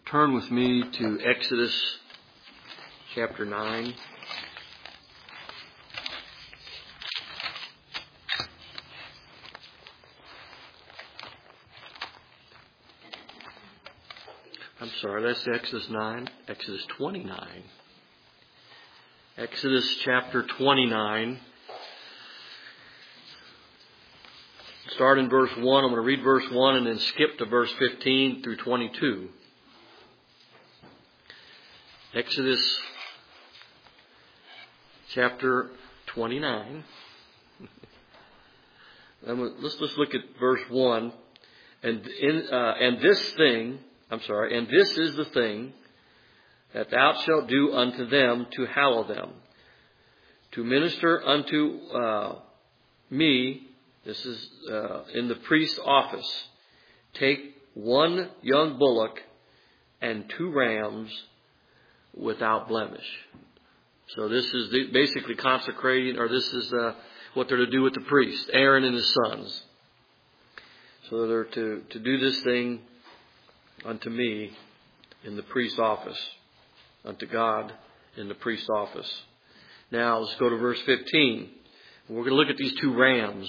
turn with me to Exodus chapter 9. I'm sorry, that's Exodus 9. Exodus 29. Exodus chapter 29. Start in verse 1. I'm going to read verse 1 and then skip to verse 15 through 22. Exodus chapter 29. Let's look at verse 1. And this is the thing that thou shalt do unto them to hallow them, to minister unto me. This is in the priest's office. Take one young bullock and 2 rams without blemish. So this is basically consecrating, or this is what they're to do with the priest, Aaron and his sons. So they're to do this thing unto me in the priest's office, unto God in the priest's office. Now let's go to verse 15. We're going to look at these 2 rams.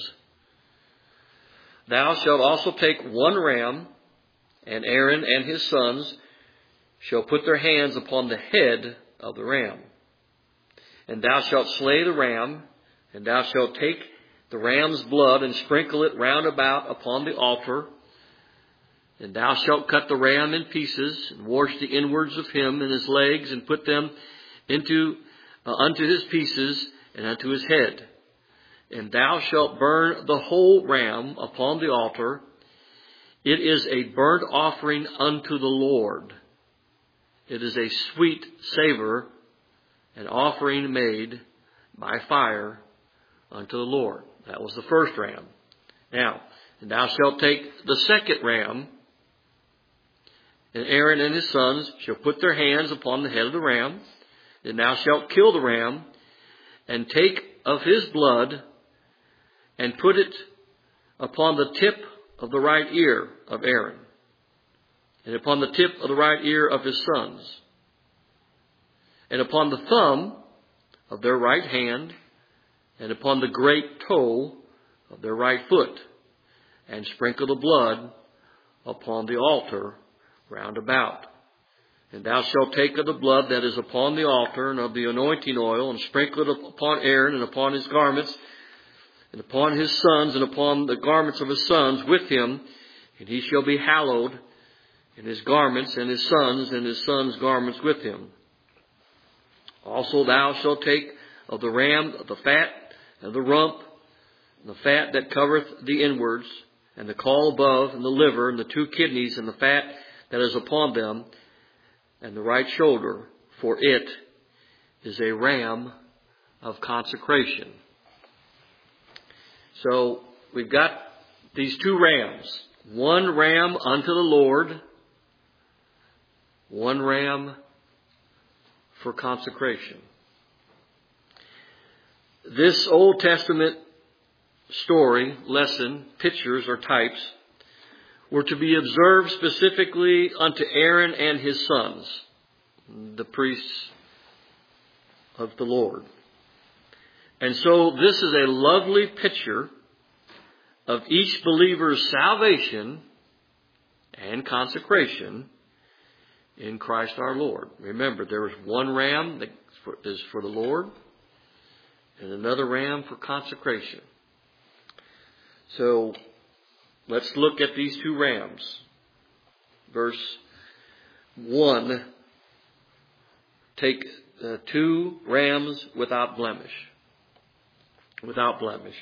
Thou shalt also take 1 ram, and Aaron and his sons shall put their hands upon the head of the ram. And thou shalt slay the ram, and thou shalt take the ram's blood and sprinkle it round about upon the altar. And thou shalt cut the ram in pieces, and wash the inwards of him and his legs, and put them unto his pieces and unto his head. And thou shalt burn the whole ram upon the altar. It is a burnt offering unto the Lord. It is a sweet savor, an offering made by fire unto the Lord. That was the first ram. Now, and thou shalt take the second ram, and Aaron and his sons shall put their hands upon the head of the ram. And thou shalt kill the ram, and take of his blood, and put it upon the tip of the right ear of Aaron, and upon the tip of the right ear of his sons, and upon the thumb of their right hand, and upon the great toe of their right foot, and sprinkle the blood upon the altar round about. And thou shalt take of the blood that is upon the altar, and of the anointing oil, and sprinkle it upon Aaron, and upon his garments, and upon his sons, and upon the garments of his sons with him, and he shall be hallowed in his garments, and his sons' garments with him. Also thou shalt take of the ram of the fat, and the rump, and the fat that covereth the inwards, and the caul above, and the liver, and the 2 kidneys, and the fat that is upon them, and the right shoulder, for it is a ram of consecration. So we've got these 2 rams. 1 ram unto the Lord, 1 ram for consecration. This Old Testament story, lesson, pictures or types were to be observed specifically unto Aaron and his sons, the priests of the Lord. And so this is a lovely picture of each believer's salvation and consecration in Christ our Lord. Remember, there is 1 ram that is for the Lord, and another ram for consecration. So let's look at these 2 rams. Verse 1, take 2 rams without blemish. Without blemish.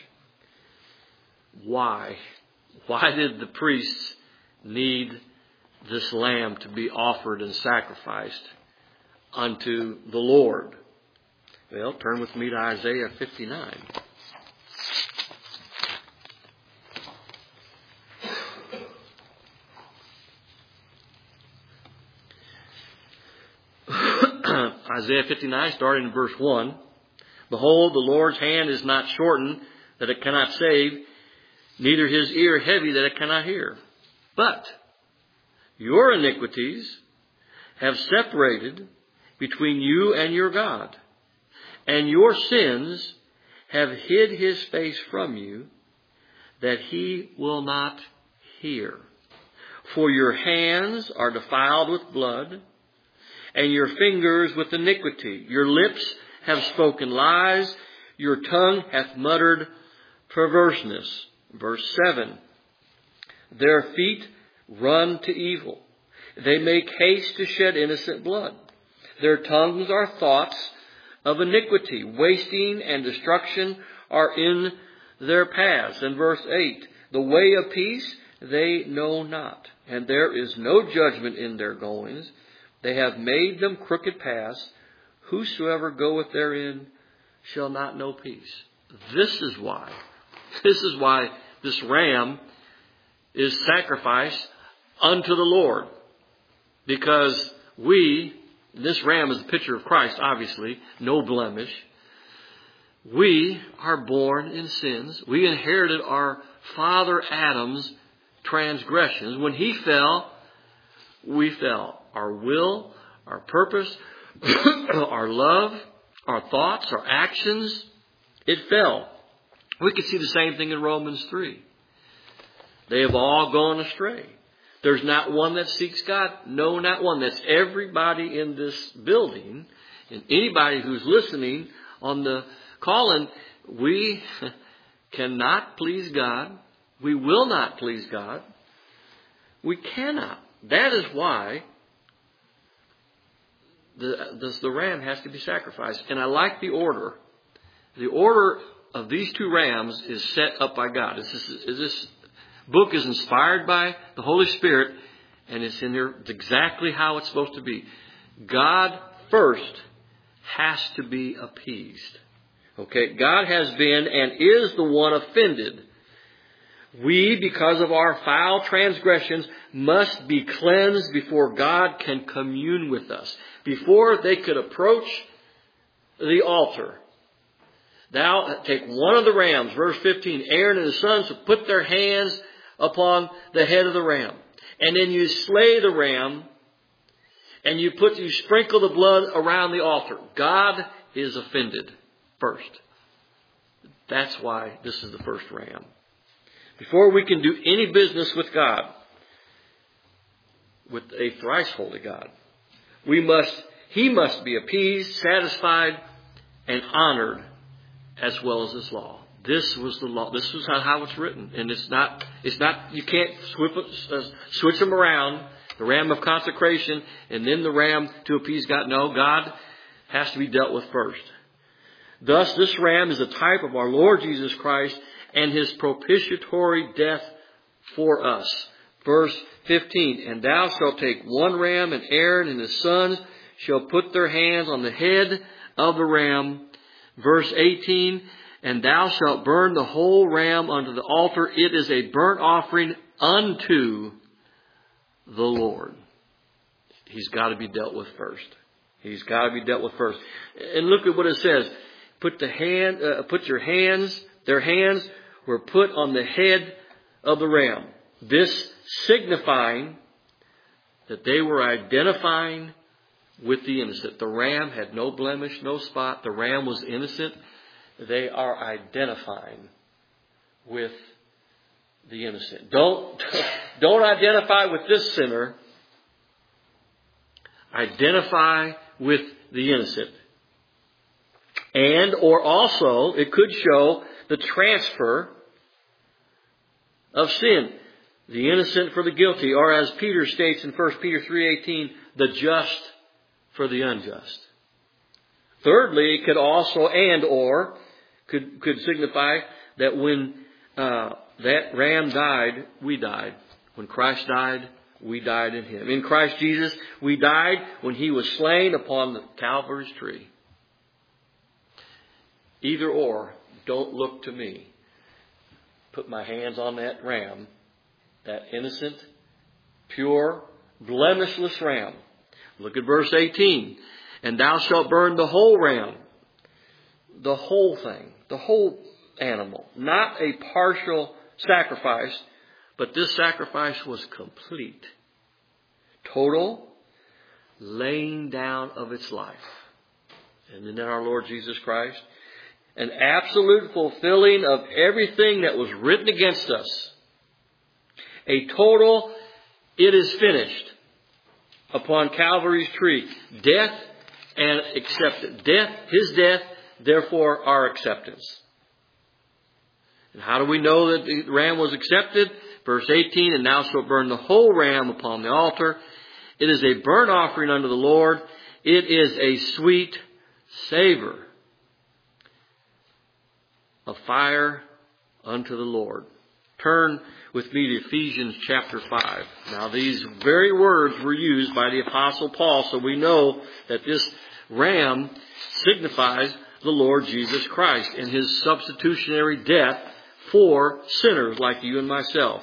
Why? Why did the priests need this lamb to be offered and sacrificed unto the Lord? Well, turn with me to Isaiah 59. Isaiah 59, starting in verse 1. Behold, the Lord's hand is not shortened, that it cannot save, neither his ear heavy, that it cannot hear. But your iniquities have separated between you and your God, and your sins have hid his face from you, that he will not hear. For your hands are defiled with blood, and your fingers with iniquity. Your lips have spoken lies, your tongue hath muttered perverseness. Verse 7. Their feet run to evil. They make haste to shed innocent blood. Their tongues are thoughts of iniquity. Wasting and destruction are in their paths. And verse 8. The way of peace they know not, and there is no judgment in their goings. They have made them crooked paths. Whosoever goeth therein shall not know peace. This is why this ram is sacrificed unto the Lord. Because this ram is a picture of Christ, obviously, no blemish. We are born in sins. We inherited our father Adam's transgressions. When he fell, we fell. Our will, our purpose, our love, our thoughts, our actions, it fell. We can see the same thing in Romans 3. They have all gone astray. There's not one that seeks God. No, not one. That's everybody in this building and anybody who's listening on the call-in. We cannot please God. We will not please God. We cannot. That is why the ram has to be sacrificed. And I like the order. The order of these two rams is set up by God. This book is inspired by the Holy Spirit, and it's in there. It's exactly how it's supposed to be. God first has to be appeased. Okay, God has been and is the one offended. We, because of our foul transgressions, must be cleansed before God can commune with us. Before they could approach the altar. Thou take one of the rams, verse 15, Aaron and his sons will put their hands upon the head of the ram. And then you slay the ram, and you sprinkle the blood around the altar. God is offended first. That's why this is the first ram. Before we can do any business with God, with a thrice holy God, He must be appeased, satisfied, and honored, as well as this law. This was the law. This was how it's written. And it's not, you can't switch them around. The ram of consecration and then the ram to appease God. No, God has to be dealt with first. Thus, this ram is a type of our Lord Jesus Christ and his propitiatory death for us. Verse 15, and thou shalt take one ram, and Aaron and his sons shall put their hands on the head of the ram. Verse 18, and thou shalt burn the whole ram unto the altar. It is a burnt offering unto the Lord. He's got to be dealt with first. He's got to be dealt with first. And look at what it says. Their hands were put on the head of the ram. This signifying that they were identifying with the innocent. The ram had no blemish, no spot. The ram was innocent. They are identifying with the innocent. Don't identify with this sinner. Identify with the innocent. And, or also, it could show the transfer of sin. The innocent for the guilty, or as Peter states in 1 Peter 3:18, the just for the unjust. Thirdly, it could also could signify that when that ram died, we died. When Christ died, we died in him. In Christ Jesus, we died when he was slain upon the Calvary's tree. Either or, don't look to me. Put my hands on that ram, that innocent, pure, blemishless ram. Look at verse 18. And thou shalt burn the whole ram, the whole thing, the whole animal. Not a partial sacrifice, but this sacrifice was complete. Total, laying down of its life. And then our Lord Jesus Christ, an absolute fulfilling of everything that was written against us. A total, it is finished upon Calvary's tree. Death and acceptance. Death, His death, therefore our acceptance. And how do we know that the ram was accepted? Verse 18, and thou shalt burn the whole ram upon the altar. It is a burnt offering unto the Lord. It is a sweet savor, a fire unto the Lord. Turn with me to Ephesians chapter 5. Now these very words were used by the Apostle Paul, so we know that this ram signifies the Lord Jesus Christ and His substitutionary death for sinners like you and myself.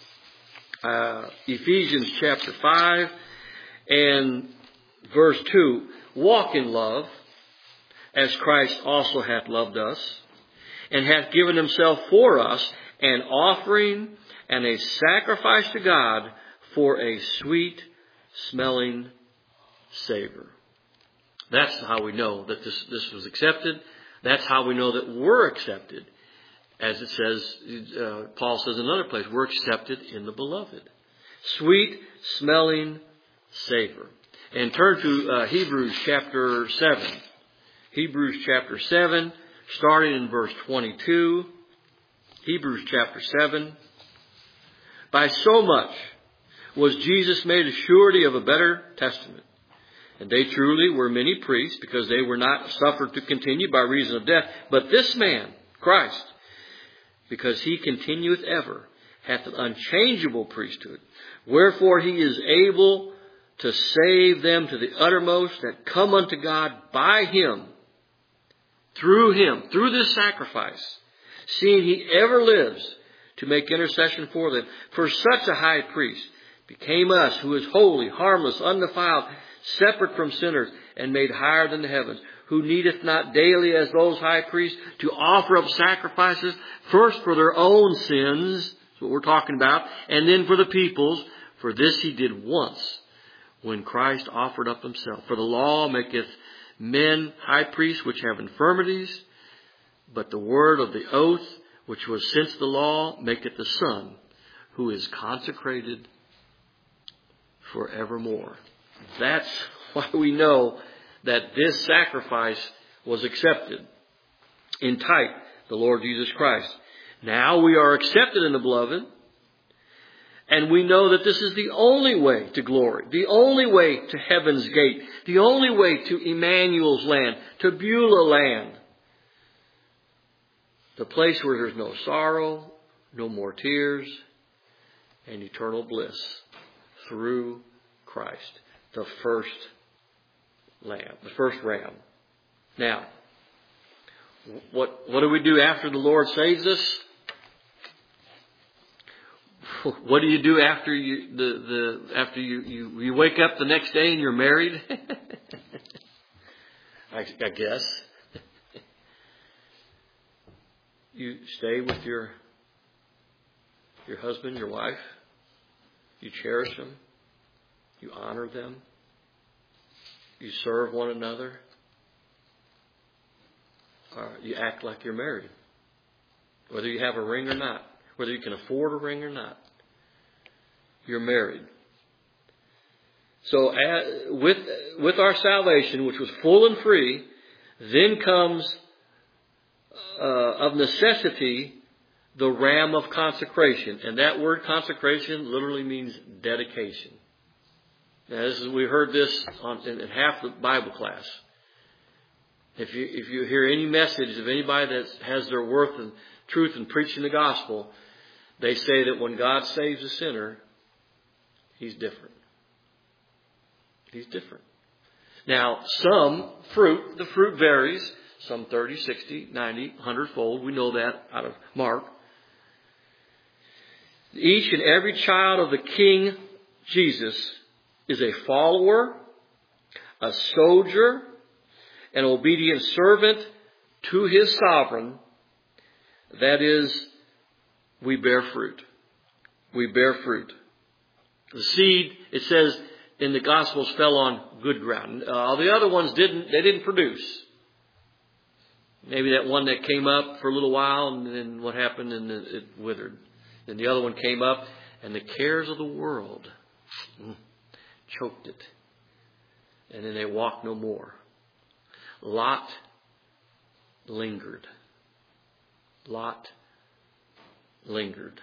Ephesians chapter 5 and verse 2. Walk in love, as Christ also hath loved us, and hath given Himself for us, an offering and a sacrifice to God for a sweet smelling savor. That's how we know that this was accepted. That's how we know that we're accepted. As it says, Paul says in another place, we're accepted in the beloved. Sweet smelling savor. And turn to Hebrews chapter 7. Hebrews chapter 7, starting in verse 22. Hebrews chapter 7. By so much was Jesus made a surety of a better testament. And they truly were many priests, because they were not suffered to continue by reason of death. But this man, Christ, because He continueth ever, hath an unchangeable priesthood. Wherefore He is able to save them to the uttermost that come unto God by Him, through this sacrifice, seeing He ever lives to make intercession for them. For such a high priest became us, who is holy, harmless, undefiled, separate from sinners, and made higher than the heavens, who needeth not daily, as those high priests, to offer up sacrifices, first for their own sins, that's what we're talking about, and then for the people's. For this He did once, when Christ offered up Himself. For the law maketh men high priests which have infirmities, but the word of the oath, which was since the law, maketh the Son, who is consecrated forevermore. That's why we know that this sacrifice was accepted. In type, the Lord Jesus Christ. Now we are accepted in the beloved, and we know that this is the only way to glory, the only way to heaven's gate, the only way to Emmanuel's land, to Beulah land. The place where there's no sorrow, no more tears, and eternal bliss through Christ, the first lamb, the first ram. Now, what do we do after the Lord saves us? What do you do after you wake up the next day and you're married? I guess you stay with your husband, your wife. You cherish them. You honor them. You serve one another. You act like you're married, whether you have a ring or not, whether you can afford a ring or not. You're married. So with our salvation, which was full and free, then comes of necessity the ram of consecration. And that word consecration literally means dedication. Now, we heard this in half the Bible class. If you hear any message of anybody that has their worth and truth in preaching the gospel, they say that when God saves a sinner, He's different. He's different. Now, the fruit varies. Some 30, 60, 90, 100-fold. We know that out of Mark. Each and every child of the King Jesus is a follower, a soldier, an obedient servant to His sovereign. That is, we bear fruit. We bear fruit. The seed, it says, in the Gospels fell on good ground. The other ones didn't produce. Maybe that one that came up for a little while, and then what happened, and it withered. Then the other one came up, and the cares of the world choked it. And then they walked no more. Lot lingered. Lot lingered.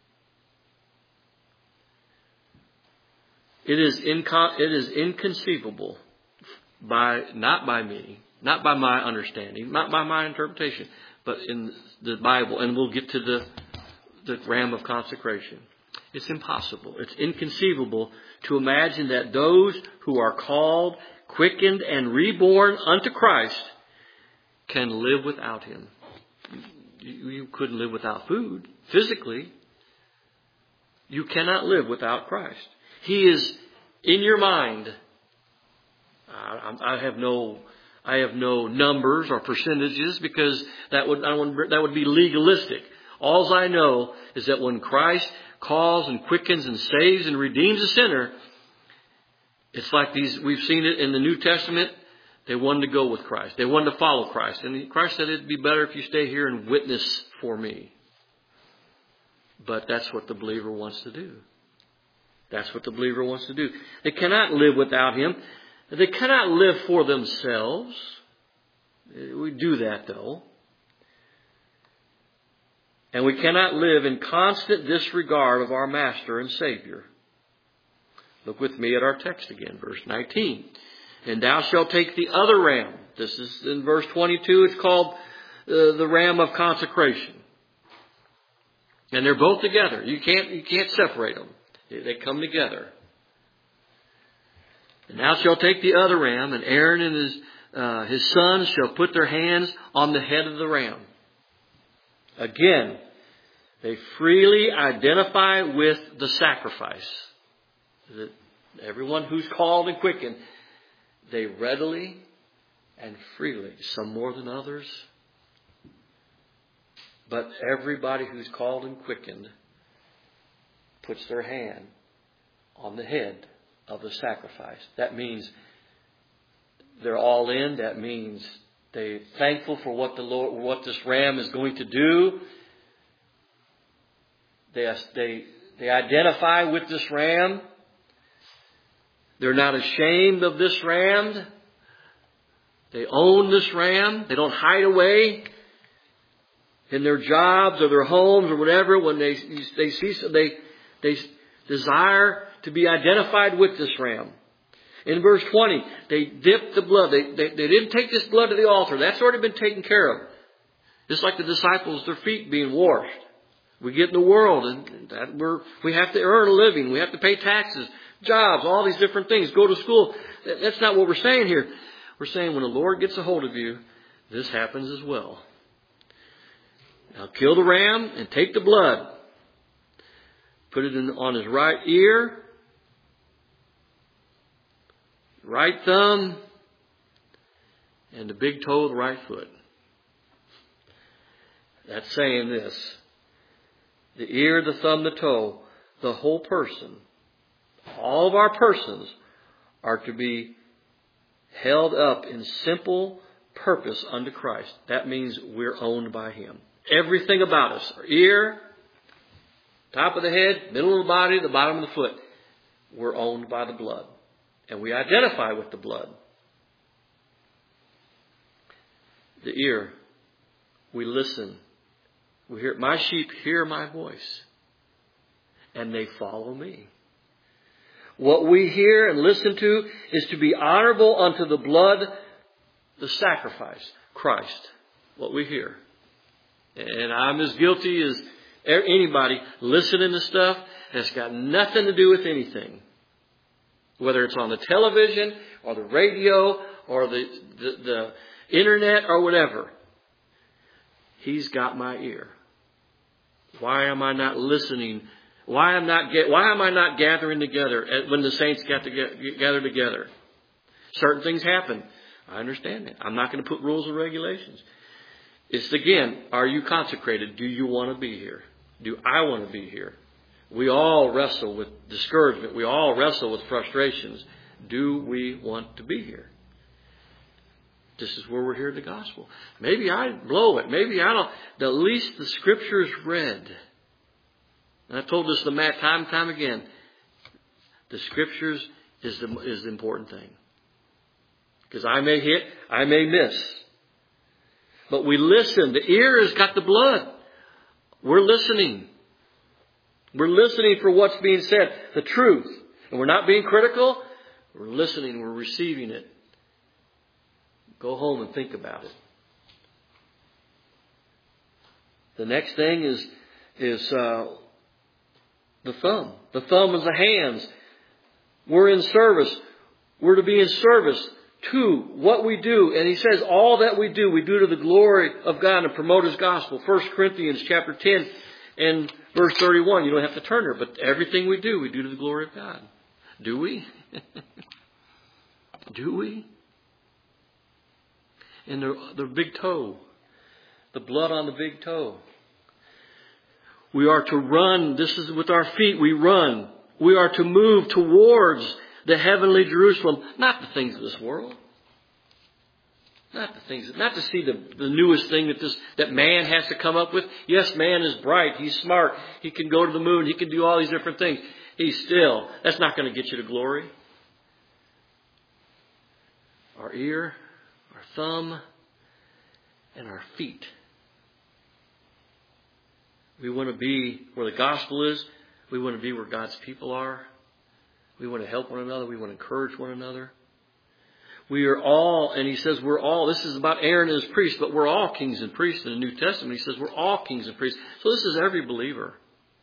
It is inconceivable not by me, not by my understanding, not by my interpretation, but in the Bible. And we'll get to the ram of consecration. It's impossible. It's inconceivable to imagine that those who are called, quickened, and reborn unto Christ can live without Him. You couldn't live without food. Physically, you cannot live without Christ. He is in your mind. I have no numbers or percentages, because that would be legalistic. All I know is that when Christ calls and quickens and saves and redeems a sinner, it's like we've seen it in the New Testament. They wanted to go with Christ. They wanted to follow Christ. And Christ said, it'd be better if you stay here and witness for me. But that's what the believer wants to do. That's what the believer wants to do. They cannot live without Him. They cannot live for themselves. We do that, though. And we cannot live in constant disregard of our Master and Savior. Look with me at our text again, verse 19. And thou shalt take the other ram. This is in verse 22. It's called the ram of consecration. And they're both together. You can't separate them. They come together. And thou shalt take the other ram, and Aaron and his sons shall put their hands on the head of the ram. Again, they freely identify with the sacrifice. Everyone who's called and quickened, they readily and freely, some more than others, but everybody who's called and quickened puts their hand on the head of the sacrifice. That means they're all in. That means they're thankful for what this ram is going to do. They identify with this ram. They're not ashamed of this ram. They own this ram. They don't hide away in their jobs or their homes or whatever. When they desire to be identified with this ram. In verse 20, they dipped the blood. They didn't take this blood to the altar. That's already been taken care of. Just like the disciples, their feet being washed. We get in the world and we have to earn a living. We have to pay taxes, jobs, all these different things, go to school. That's not what we're saying here. We're saying when the Lord gets a hold of you, this happens as well. Now kill the ram and take the blood. Put it on his right ear, right thumb, and the big toe of the right foot. That's saying this. The ear, the thumb, the toe, the whole person, all of our persons are to be held up in simple purpose unto Christ. That means we're owned by Him. Everything about us, our ear, top of the head, middle of the body, the bottom of the foot, we're owned by the blood. And we identify with the blood. The ear, we listen. We hear, my sheep hear my voice, and they follow me. What we hear and listen to is to be honorable unto the blood, the sacrifice, Christ. What we hear. And I'm as guilty as anybody listening to stuff that's got nothing to do with anything. Whether it's on the television or the radio or the internet or whatever. He's got my ear. Why am I not listening? Why am I not gathering together when the saints gather together? Certain things happen. I understand that. I'm not going to put rules and regulations. It's again, are you consecrated? Do you want to be here? Do I want to be here? We all wrestle with discouragement. We all wrestle with frustrations. Do we want to be here? This is where we're hearing the gospel. Maybe I blow it. Maybe I don't. At least the Scripture is read. And I've told this to Matt time and time again. The Scriptures is the important thing. Because I may hit, I may miss. But we listen. The ear has got the blood. We're listening. We're listening for what's being said. The truth. And we're not being critical. We're listening. We're receiving it. Go home and think about it. The next thing is the thumb. The thumb is the hands. We're in service. We're to be in service to what we do. And he says all that we do to the glory of God and promote His gospel. 1 Corinthians chapter 10 and verse 31. You don't have to turn there, but everything we do to the glory of God. Do we? Do we? And the big toe. The blood on the big toe. We are to run. This is with our feet. We run. We are to move towards the heavenly Jerusalem. Not the things of this world. Not to see the newest thing that man has to come up with. Yes, man is bright. He's smart. He can go to the moon. He can do all these different things. That's not going to get you to glory. Our ear, our thumb, and our feet. We want to be where the gospel is. We want to be where God's people are. We want to help one another. We want to encourage one another. We are all, and he says we're all, this is about Aaron and his priests, but we're all kings and priests in the New Testament. He says we're all kings and priests. So this is every believer.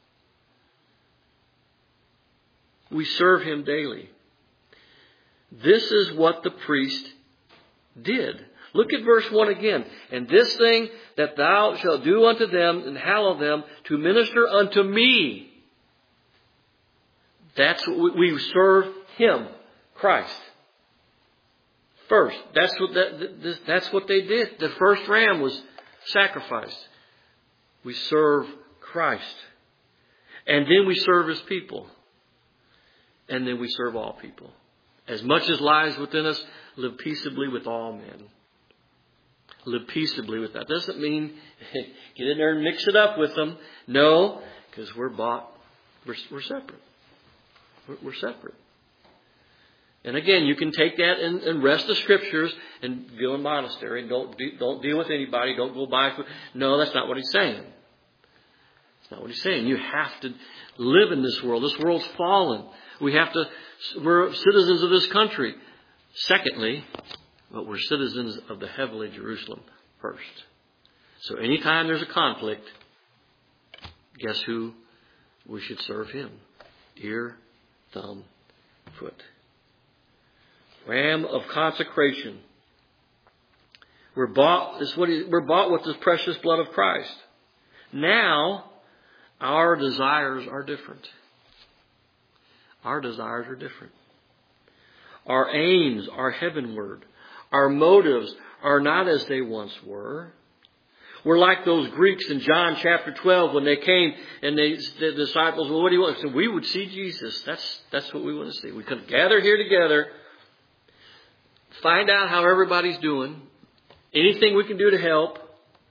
We serve Him daily. This is what the priest did. Look at verse 1 again. And this thing that thou shalt do unto them and hallow them to minister unto me. That's what we serve Him, Christ. First, that's what they did. The first ram was sacrificed. We serve Christ. And then we serve His people. And then we serve all people. As much as lies within us, live peaceably with all men. Live peaceably with that. Doesn't mean get in there and mix it up with them. No, because we're bought. We're separate. We're separate. And again, you can take that and rest the Scriptures and go in monastery and don't deal with anybody. Don't go by. No, that's not what he's saying. That's not what he's saying. You have to live in this world. This world's fallen. We're citizens of this country. Secondly, but we're citizens of the heavenly Jerusalem first. So anytime there's a conflict, guess who we should serve? Him. Ear, thumb, foot. Ram of consecration. We're bought with the precious blood of Christ. Now, our desires are different. Our desires are different. Our aims are heavenward. Our motives are not as they once were. We're like those Greeks in John chapter 12 when they came and the disciples, well, what do you want? So we would see Jesus. That's what we want to see. We could gather here together, find out how everybody's doing, anything we can do to help,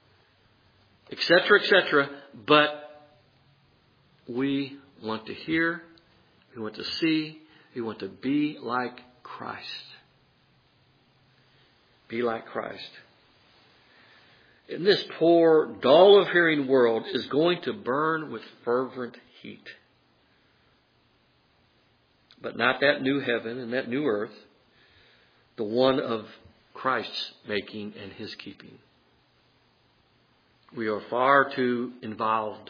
etc., etc. But we want to hear, we want to see, we want to be like Christ. Be like Christ. And this poor, dull of hearing world is going to burn with fervent heat. But not that new heaven and that new earth, the one of Christ's making and His keeping. We are far too involved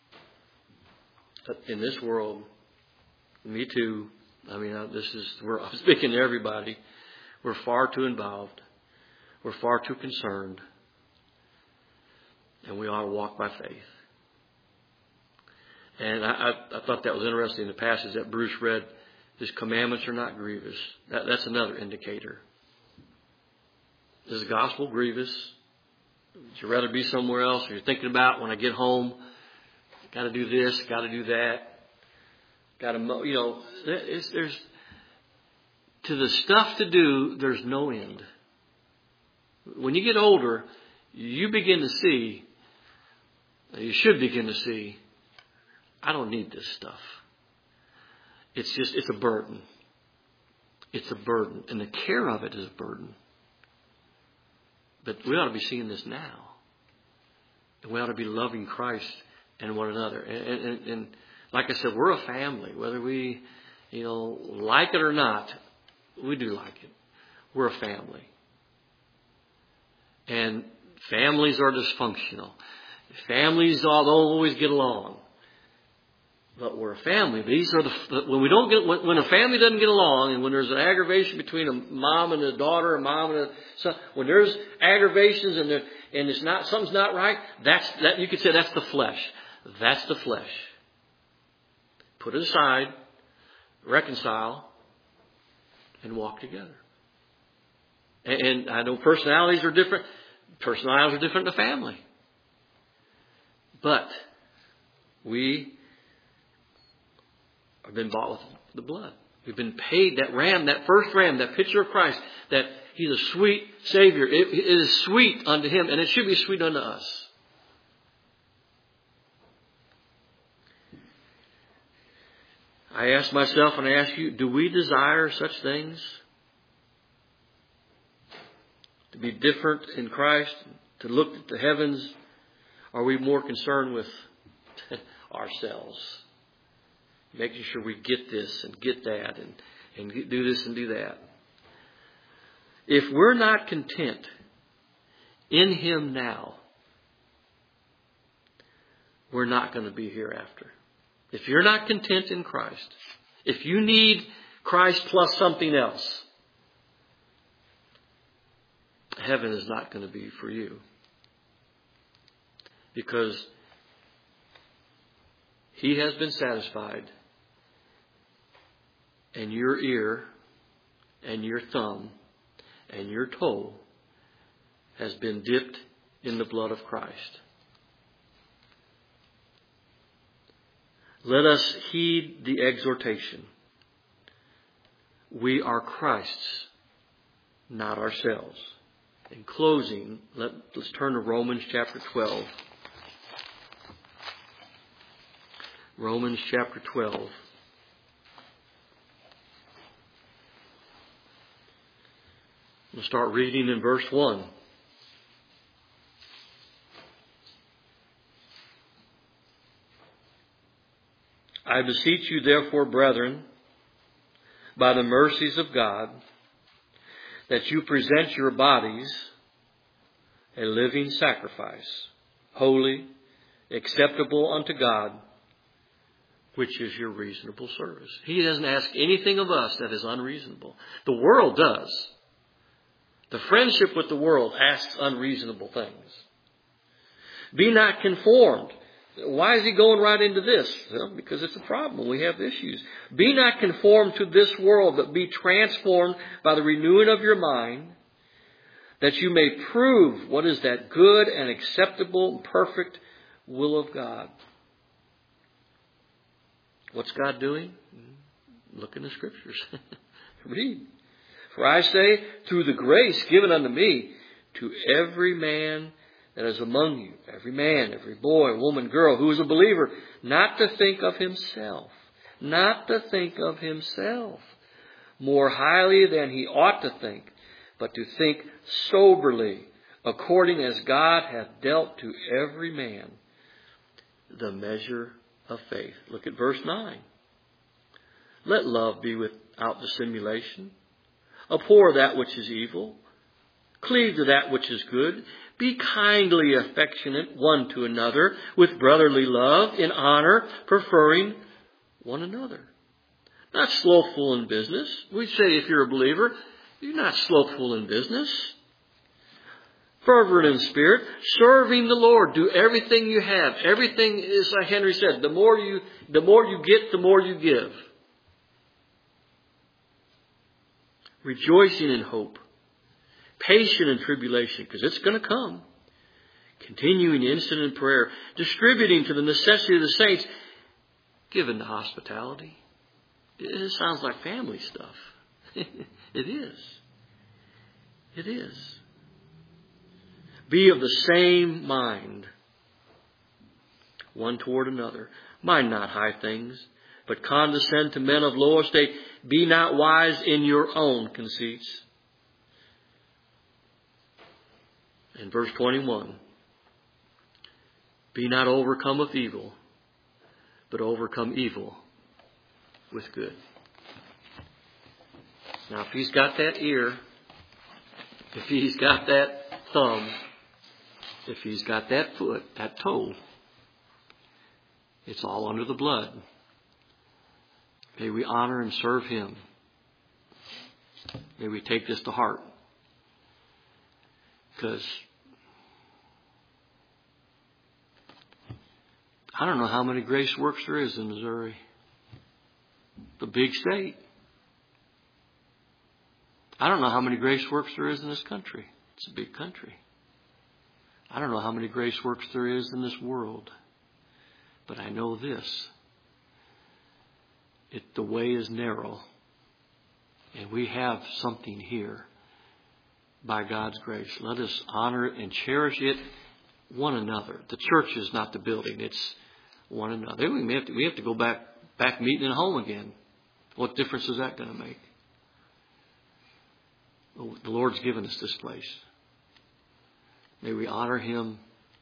in this world. Me too. I'm speaking to everybody. We're far too involved. We're far too concerned. And we ought to walk by faith. And I thought that was interesting in the passage that Bruce read. His commandments are not grievous. That's another indicator. Is the gospel grievous? Would you rather be somewhere else? Or you're thinking about when I get home, got to do this, got to do that. Got to, there's to the stuff to do. There's no end. When you get older, you begin to see. You should begin to see. I don't need this stuff. It's a burden. It's a burden, and the care of it is a burden. But we ought to be seeing this now. And we ought to be loving Christ and one another. And like I said, we're a family. Whether we, like it or not, we do like it. We're a family. And families are dysfunctional. Families don't always get along. But we're a family. These are when a family doesn't get along, and when there's an aggravation between a mom and a daughter, a mom and a son, when there's aggravations and it's not, something's not right, that you could say that's the flesh. That's the flesh. Put it aside, reconcile, and walk together. And I know personalities are different. Personalities are different in the family. But we have been bought with the blood. We've been paid. That ram, that first ram, that picture of Christ, that He's a sweet Savior. It is sweet unto Him, and it should be sweet unto us. I ask myself and I ask you, do we desire such things? To be different in Christ, to look at the heavens? Are we more concerned with ourselves? Making sure we get this and get that and do this and do that. If we're not content in Him now, we're not going to be hereafter. If you're not content in Christ, if you need Christ plus something else, heaven is not going to be for you. Because He has been satisfied, and your ear and your thumb and your toe has been dipped in the blood of Christ. Let us heed the exhortation. We are Christ's, not ourselves. In closing, let's turn to Romans chapter 12. Romans chapter 12. We'll start reading in verse 1. I beseech you, therefore, brethren, by the mercies of God, that you present your bodies a living sacrifice, holy, acceptable unto God, which is your reasonable service. He doesn't ask anything of us that is unreasonable. The world does. The friendship with the world asks unreasonable things. Be not conformed. Why is he going right into this? Well, because it's a problem. We have issues. Be not conformed to this world, but be transformed by the renewing of your mind, that you may prove what is that good and acceptable and perfect will of God. What's God doing? Look in the Scriptures. Read. For I say, through the grace given unto me, to every man that is among you, every man, every boy, woman, girl, who is a believer, not to think of himself more highly than he ought to think, but to think soberly, according as God hath dealt to every man the measure of faith. Look at verse 9. Let love be without dissimulation. Abhor that which is evil. Cleave to that which is good. Be kindly affectionate one to another with brotherly love, in honor, preferring one another. Not slothful in business. We say if you're a believer, you're not slothful in business. Fervent in spirit, serving the Lord. Do everything you have. Everything is like Henry said, the more you get, the more you give. Rejoicing in hope. Patient in tribulation, because it's going to come. Continuing instant in prayer. Distributing to the necessity of the saints. Given to hospitality. It sounds like family stuff. It is. It is. Be of the same mind, one toward another. Mind not high things, but condescend to men of low estate. Be not wise in your own conceits. In verse 21, be not overcome with evil, but overcome evil with good. Now, if he's got that ear, if he's got that thumb, if he's got that foot, that toe, it's all under the blood. May we honor and serve him. May we take this to heart. Because I don't know how many grace works there is in Missouri. The big state. I don't know how many grace works there is in this country. It's a big country. I don't know how many grace works there is in this world. But I know this. The way is narrow. And we have something here by God's grace. Let us honor it and cherish it one another. The church is not the building. It's one another. We have to go back meeting at home again. What difference is that going to make? The Lord's given us this place. May we honor him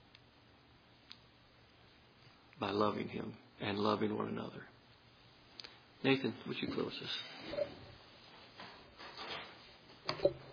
by loving him and loving one another. Nathan, would you close this?